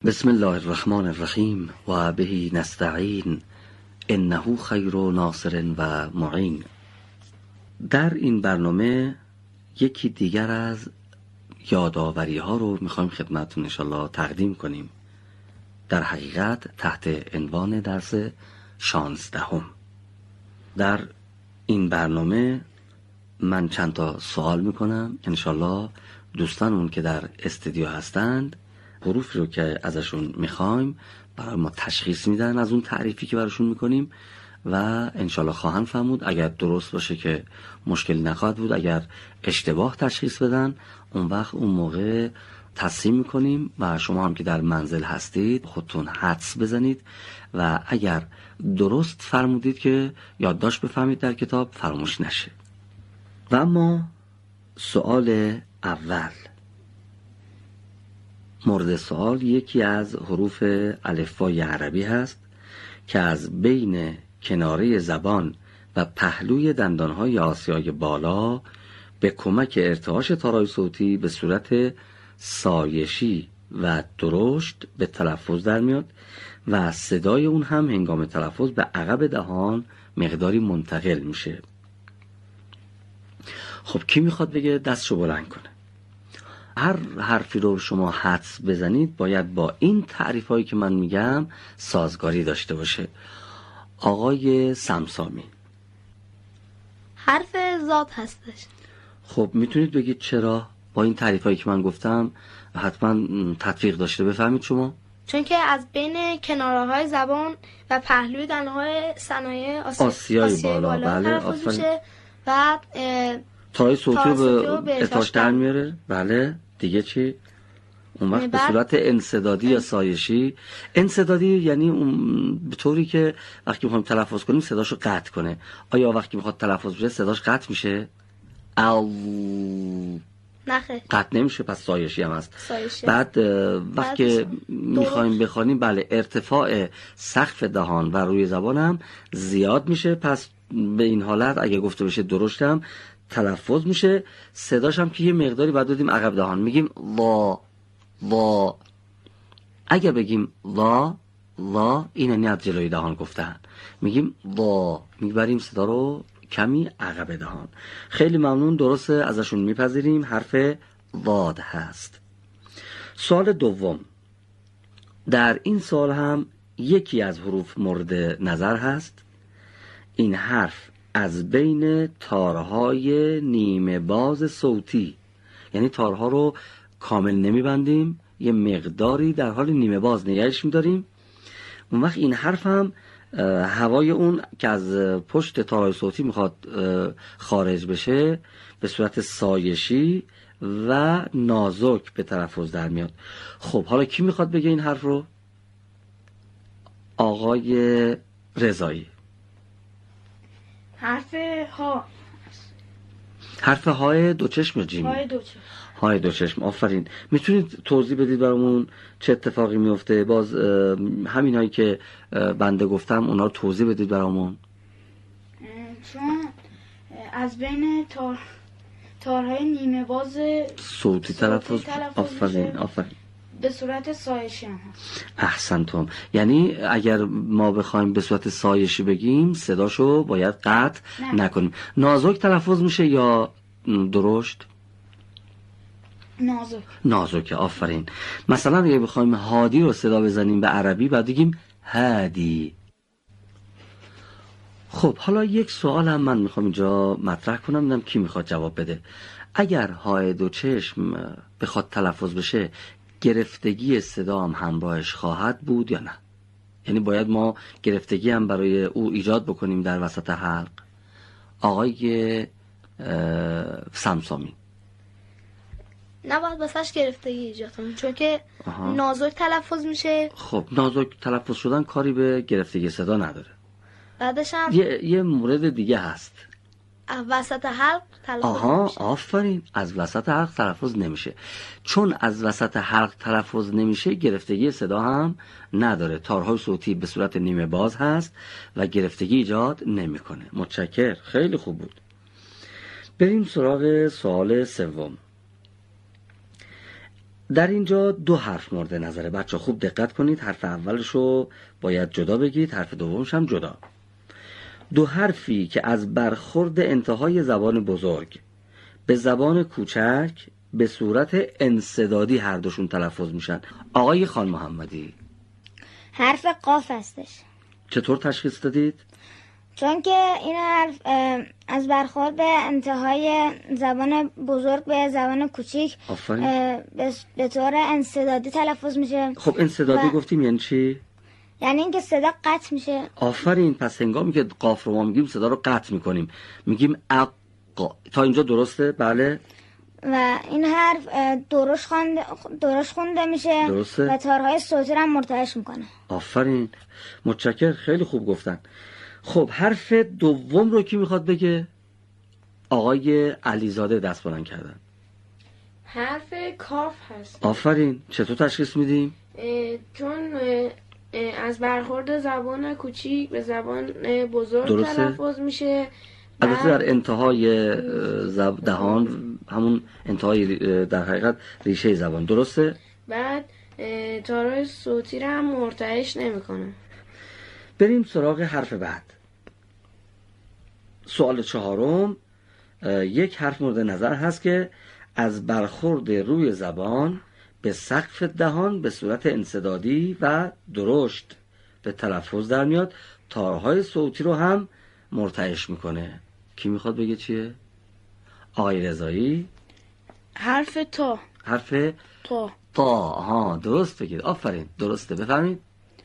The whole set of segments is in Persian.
بسم الله الرحمن الرحیم و به نستعین انه خیر ناصر و معین. در این برنامه یکی دیگر از یادآوری ها رو میخوایم خدمتتون انشالله تقدیم کنیم، در حقیقت تحت عنوان درس 16. در این برنامه من چند تا سوال میکنم، انشالله دوستانمون که در استودیو هستند حروفی رو که ازشون میخوایم برای ما تشخیص میدن از اون تعریفی که براشون میکنیم و انشالله خواهند فهمود. اگر درست باشه که مشکلی نخواهد بود، اگر اشتباه تشخیص بدن اون وقت اون موقع تصحیح میکنیم و شما هم که در منزل هستید خودتون حدس بزنید و اگر درست فرمودید که یادداشت بفهمید در کتاب فراموش نشه. و اما سوال اول، مورد سوال یکی از حروف الفبای عربی هست که از بین کناره زبان و پهلوی دندانهای آسیای بالا به کمک ارتعاش تارهای صوتی به صورت سایشی و درشت به تلفظ در میاد و صدای اون هم هنگام تلفظ به عقب دهان مقداری منتقل میشه. خب کی میخواد بگه دستشو بلند کنه؟ هر حرفی رو شما حدس بزنید باید با این تعریف هایی که من میگم سازگاری داشته باشه. آقای سمسامی. حرف ضاد هستش. خب میتونید بگید چرا؟ با این تعریف هایی که من گفتم حتما تطبیق داشته، بفهمید شما؟ چون که از بین کناره های زبان و پهلوی دندانهای صنایع آسیای بالا بله میشه و تارهای صوتی رو به ارتعاش در میاره. بله دیگه چی؟ اون وقت به صورت انسدادی یا سایشی. انسدادی یعنی اون به طوری که وقتی میخوایم تلفظ کنیم صداشو قطع کنه. آیا وقتی میخواد تلفظ بشه صداش قطع میشه؟ نخیر قطع نمیشه، پس سایشی هم هست. سایشی. بعد وقتی میخوایم بخوانیم بله ارتفاع سقف دهان و روی زبان هم زیاد میشه، پس به این حالت اگه گفته بشه درشت هم تلفظ میشه. صداش هم که یه مقداری بعد دادیم عقب دهان، میگیم وا. اگه بگیم لا این یعنی از جلوی دهان گفتن، میگیم وا، میبریم صدا رو کمی عقب دهان. خیلی ممنون، درسته، ازشون میپذیریم. حرف واد هست. سوال دوم، در این سوال هم یکی از حروف مورد نظر هست. این حرف از بین تارهای نیمه باز صوتی، یعنی تارها رو کامل نمیبندیم، یه مقداری در حال نیمه باز نگهش میداریم. اون وقت این حرف هم هوای اون که از پشت تارهای صوتی میخواد خارج بشه به صورت سایشی و نازک به تلفظ در میاد. خب حالا کی میخواد بگه این حرف رو؟ آقای رضایی. حرف های دو چشم یا جیمی؟ های دو چشم. آفرین. میتونید توضیح بدید برامون چه اتفاقی میفته؟ باز همین هایی که بنده گفتم اونا رو توضیح بدید برامون. چون از بین تارهای نیمه باز صوتی تلفظ. آفرین به صورت سایشی هم هست. احسنتم. یعنی اگر ما بخوایم به صورت سایشی بگیم صداشو باید قطع نکنیم. نازک تلفظ میشه یا درشت؟ نازکه. آفرین. مثلا اگه بخوایم هادی رو صدا بزنیم به عربی بعد بگیم هادی. خب حالا یک سوال هم من میخوام اینجا مطرح کنم، ببینم کی میخواد جواب بده. اگر های دو چشم بخواد تلفظ بشه گرفتگی صدا هم همراهش خواهد بود یا نه؟ یعنی باید ما گرفتگی هم برای او ایجاد بکنیم در وسط حلق؟ آقای سمسامی. نباید واسش گرفتگی ایجاد کنیم چون که نازک تلفظ میشه. خب نازک تلفظ شدن کاری به گرفتگی صدا نداره. بعدش هم یه مورد دیگه هست، وسط حلق تلفظ نمیشه. آفرین. از وسط حلق تلفظ نمیشه. چون از وسط حلق تلفظ نمیشه گرفتگی صدا هم نداره. تارهای صوتی به صورت نیمه باز هست و گرفتگی ایجاد نمیکنه. متشکر، خیلی خوب بود. بریم سراغ سوال سوم. در اینجا دو حرف مورد نظره. بچه خوب دقت کنید، حرف اولش رو باید جدا بگید، حرف دومش هم جدا. دو حرفی که از برخورد انتهای زبان بزرگ به زبان کوچک به صورت انسدادی هر دوشون تلفظ میشن. آقای خان محمدی، حرف قاف هستش. چطور تشخیص دادید؟ چون که این حرف از برخورد انتهای زبان بزرگ به زبان کوچیک به طور انسدادی تلفظ میشه. خب انسدادی گفتیم یعنی چی؟ یعنی اینکه صدا قطع میشه. آفرین. پس هنگامی که قاف رو ما میگیم صدا رو قطع میکنیم، میگیم اقا. تا اینجا درسته؟ بله. و این حرف درشت خونده میشه. درسته. و تارهای صوتی رو هم مرتعش میکنه. آفرین، متشکر، خیلی خوب گفتن. خب حرف دوم رو کی میخواد بگه؟ آقای علیزاده دست بلند کردن. حرف کاف هست. آفرین. چطور تشخیص میدیم؟ چون از برخورد زبان کوچیک به زبان بزرگ تلفظ میشه. البته در انتهای دهان، همون انتهای در حقیقت ریشه زبان. درسته؟ بعد تارای صوتی رو هم مرتعش نمیکنه. بریم سراغ حرف بعد. سوال چهارم، یک حرف مورد نظر هست که از برخورد روی زبان به سقف دهان به صورت انسدادی و درشت به تلفظ در میاد، تارهای صوتی رو هم مرتعش میکنه. کی میخواد بگه چیه؟ آقای رضایی. حرف تا. حرف تا. ها، درست بگید. آفرین، درسته. بفهمید.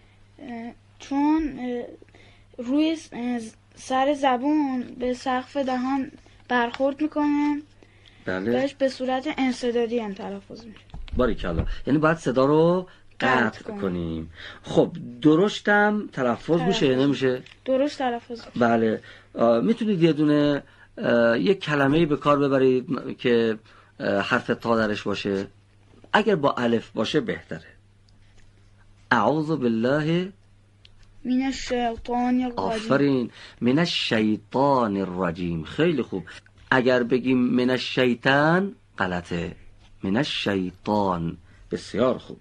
چون روی سر زبون به سقف دهان برخورد میکنه. بله. بهش به صورت انسدادی هم تلفظ میشه. باریکلا. یعنی باید صدا رو قطع کنیم. خب درشتم تلفظ میشه یا نمیشه؟ درشت تلفظ میشه. بله. میتونید یه دونه یک کلمه‌ای به کار ببرید که حرف تا درش باشه؟ اگر با الف باشه بهتره. اعوذ بالله من الشیطان الرجیم. آفرین. من الشیطان الرجیم. خیلی خوب. اگر بگیم من الشیطان غلطه. من الشیطان. بسیار خوب.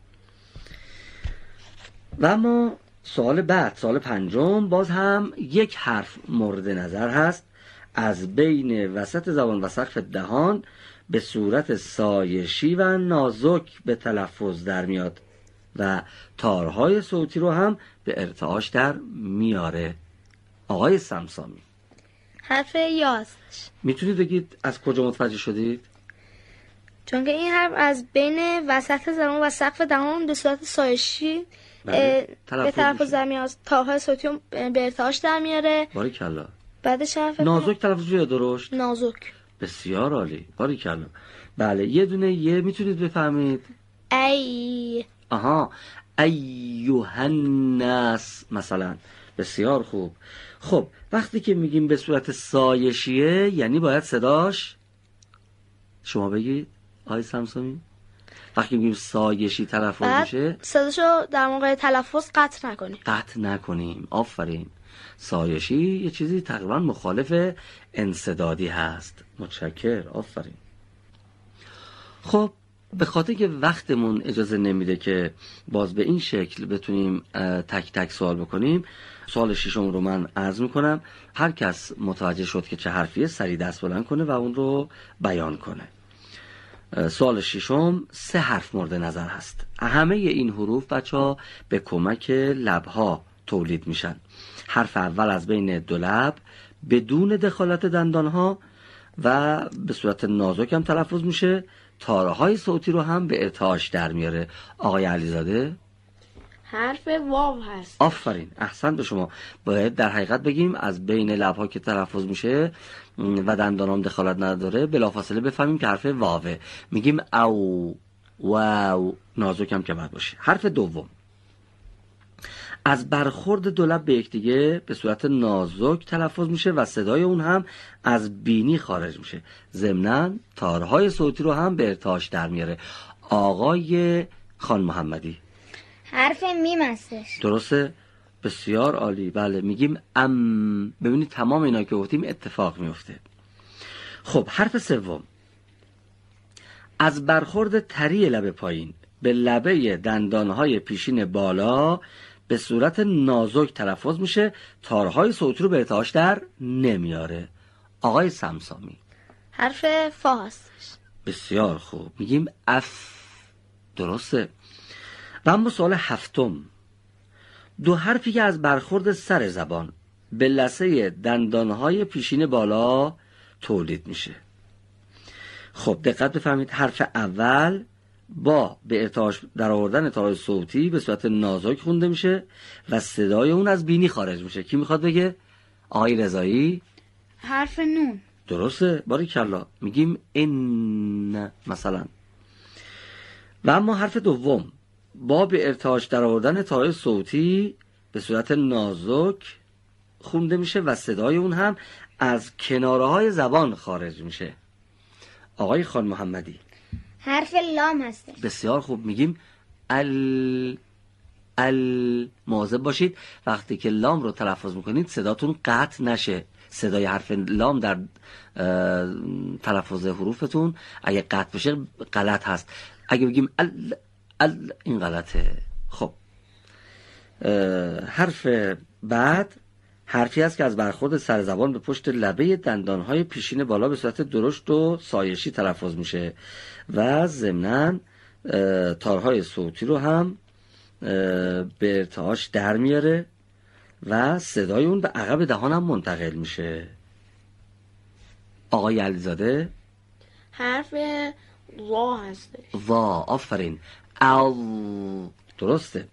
و اما سوال بعد، سوال پنجم، باز هم یک حرف مورد نظر هست. از بین وسط زبان و سقف دهان به صورت سایشی و نازک به تلفظ در میاد و تارهای صوتی رو هم به ارتعاش در میاره. آقای سمسامی. حرف یا هستش. میتونید بگید از کجا متوجه شدید؟ چون که این حرف از بین وسط زبان و سقف دهان به صورت سایشی به تلفظ در میاد، تارهای صوتی رو به ارتعاش در میاره. باریکلا. بعدش حرف نازک تلفظ یا درشت؟ نازک. بسیار عالی. باریکلا. بله. یه دونه یه میتونید بفهمید؟ ای. آها. ایها الناس مثلا. بسیار خوب. خب وقتی که میگیم به صورت سایشیه یعنی باید صداش، شما بگید آقای سمسامی، وقتی میگیم سایشی تلفظ میشه صداشو در موقع تلفظ قطع نکنیم. آفرین. سایشی یه چیزی تقریبا مخالف انسدادی هست. متشکر. آفرین. خب به خاطر که وقتمون اجازه نمیده که باز به این شکل بتونیم تک تک سوال بکنیم، سوال ششم رو من عرض میکنم. هر کس متوجه شد که چه حرفیه سریع دست بلند کنه و اون رو بیان کنه. سوال ششم 3 حرف مورد نظر هست. همه این حروف بچه‌ها به کمک لب‌ها تولید میشن. حرف اول از بین 2 لب بدون دخالت دندانها و به صورت نازک هم تلفظ میشه، تارهای صوتی رو هم به ارتعاش در میاره. آقای علیزاده. حرف واو هست. آفرین، احسن به شما. باید در حقیقت بگیم از بین لب‌ها که تلفظ میشه و دندانام دخالت نداره بلافاصله بفهمیم که حرف واوه. میگیم او، واو، نازک هم که باید باشه. حرف دوم از برخورد 2 لب به یکدیگه به صورت نازک تلفظ میشه و صدای اون هم از بینی خارج میشه. ضمناً تارهای صوتی رو هم به ارتعاش در میاره. آقای خان محمدی. حرف میم هستش. درسته؟ بسیار عالی. بله. میگیم ام. ببینید تمام اینا که گفتیم اتفاق میفته. خب حرف سوم از برخورد تری لب پایین به لبه دندانهای پیشین بالا به صورت نازک تلفظ میشه، تارهای صوتی رو به ارتعاش در نمیاره. آقای سمسامی. حرف فا هستش. بسیار خوب، میگیم اف. درسته. و اما سوال هفتم، دو حرفی که از برخورد سر زبان به لثه دندانهای پیشین بالا تولید میشه. خب دقت بفرمایید، حرف اول با به ارتعاش در آوردن تارهای صوتی به صورت نازک خونده میشه و صدای اون از بینی خارج میشه. کی میخواد بگه؟ آقای رضایی. حرف نون. درسته، باریکلا. میگیم ان مثلا. و اما حرف دوم با به ارتعاش در آوردن تارهای صوتی به صورت نازک خونده میشه و صدای اون هم از کناره های زبان خارج میشه. آقای خان محمدی. حرف لام هستش. بسیار خوب، میگیم مواظب باشید وقتی که لام رو تلفظ میکنید صداتون قطع نشه. صدای حرف لام در تلفظ حروفتون اگه قطع بشه غلط هست. اگه بگیم این غلطه. خب حرف بعد حرفی است که از برخورد سر زبان به پشت لبه دندانهای پیشین بالا به صورت درشت و سایشی تلفظ میشه و ضمناً تارهای صوتی رو هم به ارتعاش در میاره و صدای اون به عقب دهان هم منتقل میشه. آقای علیزاده. حرف وا هستش. وا، آفرین. درسته.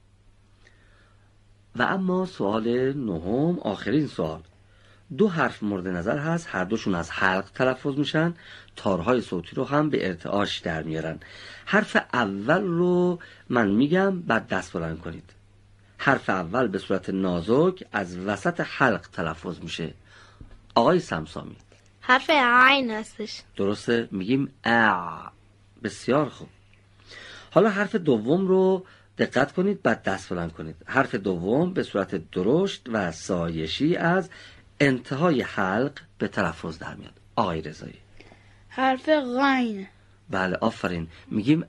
و اما سوال نهم، آخرین سوال، دو حرف مورد نظر هست، هر دوشون از حلق تلفظ میشن، تارهای صوتی رو هم به ارتعاش در میارن. حرف اول رو من میگم بعد دست بلند کنید. حرف اول به صورت نازک از وسط حلق تلفظ میشه. آقای سمسامی. حرف عین هستش. درسته، میگیم بسیار خوب. حالا حرف دوم رو دقت کنید بعد دست بلند کنید. حرف دوم به صورت درشت و سایشی از انتهای حلق به تلفظ در میاد. آقای رضایی. حرف غین. بله آفرین، میگیم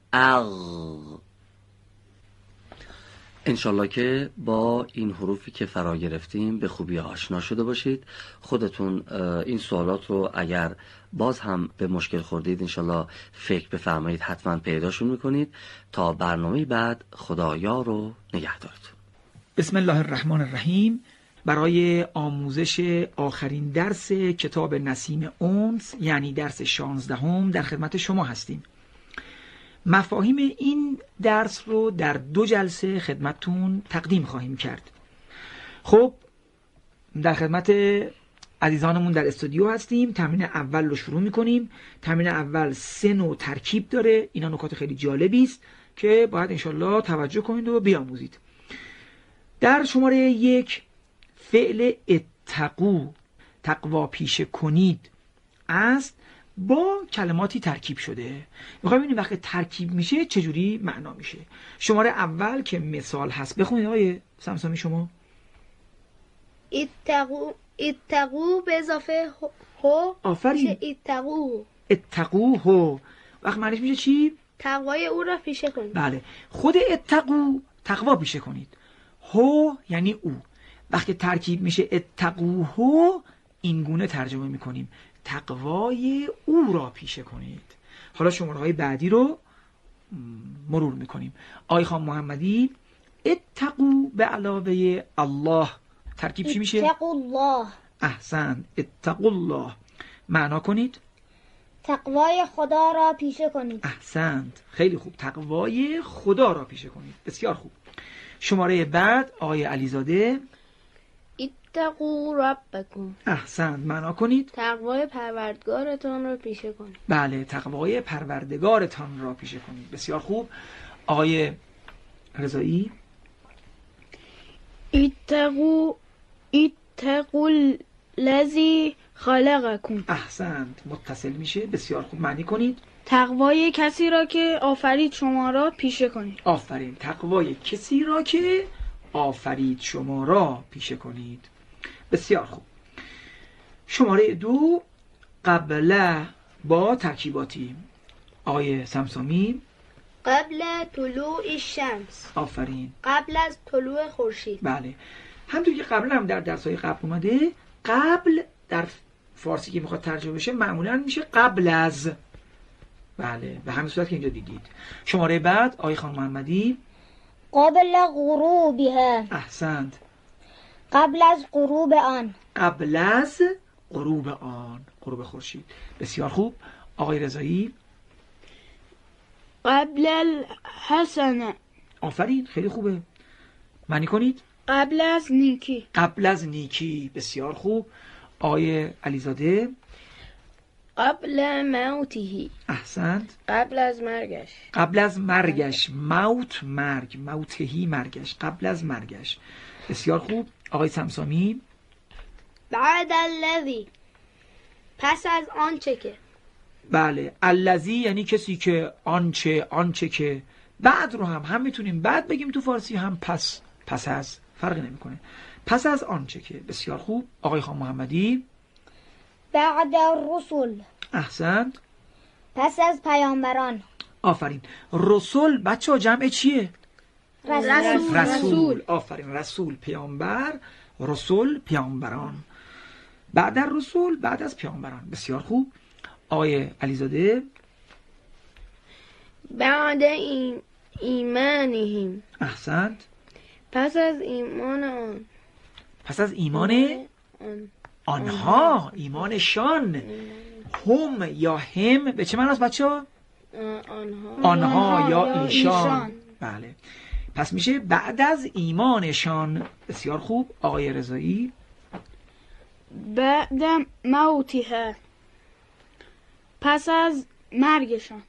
انشالله که با این حروفی که فرا گرفتیم به خوبی آشنا شده باشید. خودتون این سوالات رو اگر باز هم به مشکل خوردید انشالله فکر بفرمایید، حتما پیداشون میکنید. تا برنامه بعد خدایا رو نگهدارتون. بسم الله الرحمن الرحیم. برای آموزش آخرین درس کتاب نسیم انس یعنی درس 16 در خدمت شما هستیم. مفاهیم این درس رو در 2 جلسه خدمتتون تقدیم خواهیم کرد. خب در خدمت عزیزانمون در استودیو هستیم. تمرین اول رو شروع میکنیم. تمرین اول 3 نوع ترکیب داره. اینا نکات خیلی جالبی است که باید انشالله توجه کنید و بیاموزید. در شماره 1 فعل اتقو، تقوا پیشه کنید است، با کلماتی ترکیب شده. میخوایم ببینیم وقتی ترکیب میشه چجوری معنا میشه. شماره اول که مثال هست بخونید آقای سمسامی شما. اتقو به اضافه هو. آفرین. اتقو هو وقت معنیش میشه چی؟ تقوای او را پیشه کنید. بله، خود اتقو تقوا پیشه کنید. هو یعنی او. وقتی ترکیب میشه اتقو هو این گونه ترجمه میکنیم، تقوای او را پیشه کنید. حالا شماره های بعدی رو مرور میکنیم. آقای خان محمدی. اتقو به علاوه الله ترکیب چی میشه؟ اتقو الله. احسن، اتقو الله. معنا کنید. تقوای خدا را پیشه کنید. احسنت، خیلی خوب، تقوای خدا را پیشه کنید. بسیار خوب. شماره بعد آقای علیزاده. اتقوا ربکم. احسن، معنا کنید. تقوای پروردگارتان را پیشه کنید. بله، تقوای پروردگارتان را پیشه کنید. بسیار خوب. آقای رضایی. اتقوا الذی خلقکم. احسنت، متصل میشه. بسیار خوب، معنی کنید. تقوای کسی را که آفرید شما را پیشه کنید. آفرین، تقوای کسی را که آفرید شما را پیشه کنید. بسیار خوب. شماره 2 قبله با ترکیباتی. آقای سمسامی. قبل طلوع الشمس. آفرین. قبل از طلوع خورشید. بله، همونطور که قبلا هم در درس‌های قبل اومده، قبل در فارسی که میخواد ترجمه بشه معمولا میشه قبل از. بله، به همین صورت که اینجا دیدید. شماره بعد آقای خانم محمدی. قبل غروبها. احسنت. قبل از غروب آن. قبل از غروب آن، غروب خورشید. بسیار خوب. آقای رضایی. قبل الحسنه. آفرین، خیلی خوبه. معنی کنید. قبل از نیکی. قبل از نیکی. بسیار خوب. آقای علیزاده. قبل موته. احسنت. قبل از مرگش. قبل از مرگش. موت، مرگ. موتهی، مرگش. قبل از مرگش. بسیار خوب. آقای سمسامی. بعد الذی. پس از آنچه که. بله، الذی یعنی کسی که، آنچه که. بعد رو هم میتونیم بعد بگیم تو فارسی، هم پس از، فرق نمیکنه. پس از آنچه که. بسیار خوب. آقای خان محمدی. بعد الرسل. احسنت. پس از پیامبران. آفرین. رسول بچه ها جمع چیه؟ رسول. آفرین. رسول پیامبر، رسول پیامبران. بعد از رسول، بعد از پیامبران. بسیار خوب. آقای علیزاده. بعد ایمانهم. احسنت. پس از ایمان آن. پس از ایمان آنها، ایمانشان. هم یا هم به چه معناست بچه ها؟ آنها یا ایشان. بله، پس میشه بعد از ایمانشان. بسیار خوب. آقای رضایی. بعد موتها. پس از مرگشان.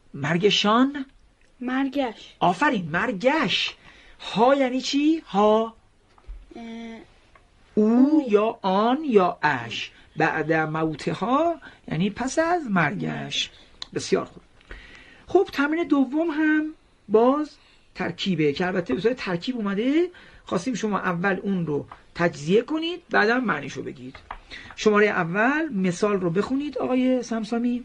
مرگش. آفرین، مرگش. ها یعنی چی؟ ها او یا آن یا اش. بعد موتها یعنی پس از مرگش. بسیار خوب. خب تمرین دوم هم باز ترکیبه که البته به صورت ترکیب اومده. خواستیم شما اول اون رو تجزیه کنید، بعدم معنیشو بگید. شماره اول مثال رو بخونید آقای سمسامی.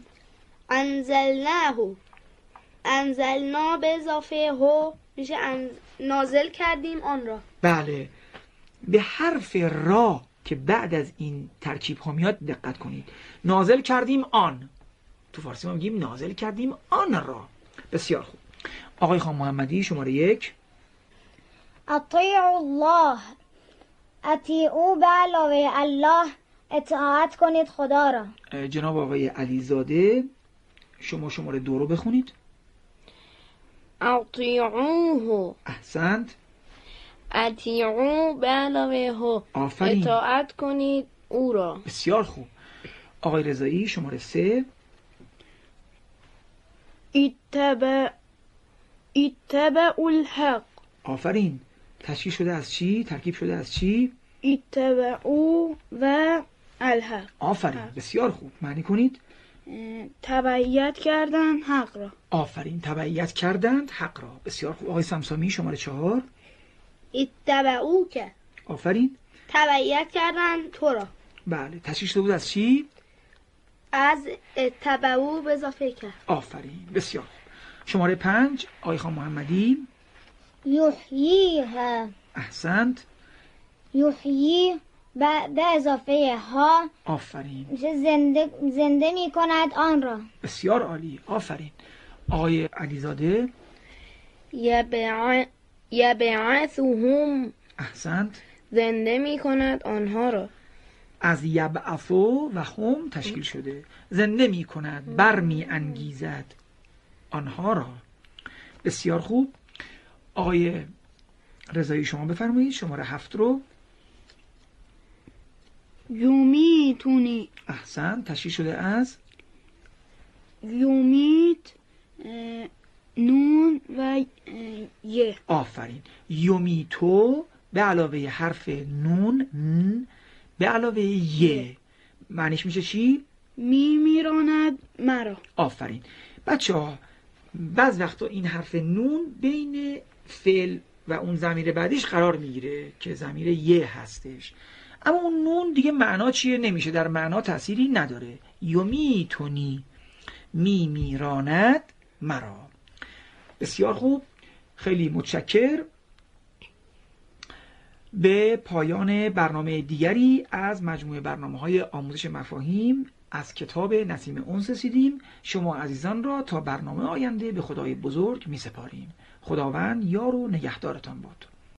انزلنا به اضافه هو میشه نازل کردیم آن را. بله، به حرف را که بعد از این ترکیب ها میاد دقت کنید. نازل کردیم آن، تو فارسی ما میگیم نازل کردیم آن را. بسیار خوب. آقای خان محمدی شماره 1. اطیعوا الله. اطیعوا به علاوه الله، اطاعت کنید خدا را. جناب آقای علیزاده شما شماره 2 رو بخونید. اطیعوه. احسنت. اطیعو به علاوه هو. آفرین. اطاعت کنید او را. بسیار خوب. آقای رضایی شماره 3. اتبع الحق. آفرین. تشکیل شده از چی؟ ترکیب شده از چی؟ اتبعو و الحق. آفرین. بسیار خوب. معنی کنید. تبعیت کردن حق را. آفرین. تبعیت کردند حق را. بسیار خوب. آقای سمسامی شماره 4. اتبعوک. آفرین. تبعیت کردن تو را. بله، تشکیل شده بود از چی؟ از اتبعو به اضافه کرد. آفرین. بسیار خوب. شماره 5 آقای خان محمدی. یحییها. احسنت. یحیی به اضافه ها. آفرین. میشه زنده می کند آن را. بسیار عالی. آفرین. آقای علیزاده. یبعثهم. احسنت. زنده می کند آنها را. از یبعثو و هم تشکیل شده. زنده می کند، برمی انگیزد آنها را. بسیار خوب. آقای رضایی شما بفرمایید شماره 7 رو. یومیتونی. احسن. تشکیل شده از یومیت، نون و یه. آفرین. یومیتو به علاوه حرف نون به علاوه یه معنیش میشه چی؟ میراند مرا. آفرین. بچه ها بعض وقتا این حرف نون بین فعل و اون ضمیر بعدیش قرار میگیره که ضمیر یه هستش، اما اون نون دیگه معنا چیه نمیشه، در معنا تأثیری نداره. یومیتونی میراند مرا. بسیار خوب، خیلی متشکر. به پایان برنامه دیگری از مجموعه برنامه‌های آموزش مفاهیم از کتاب نسیم انس رسیدیم. شما عزیزان را تا برنامه آینده به خدای بزرگ می سپاریم. خداوند یار و نگهدارتان باد.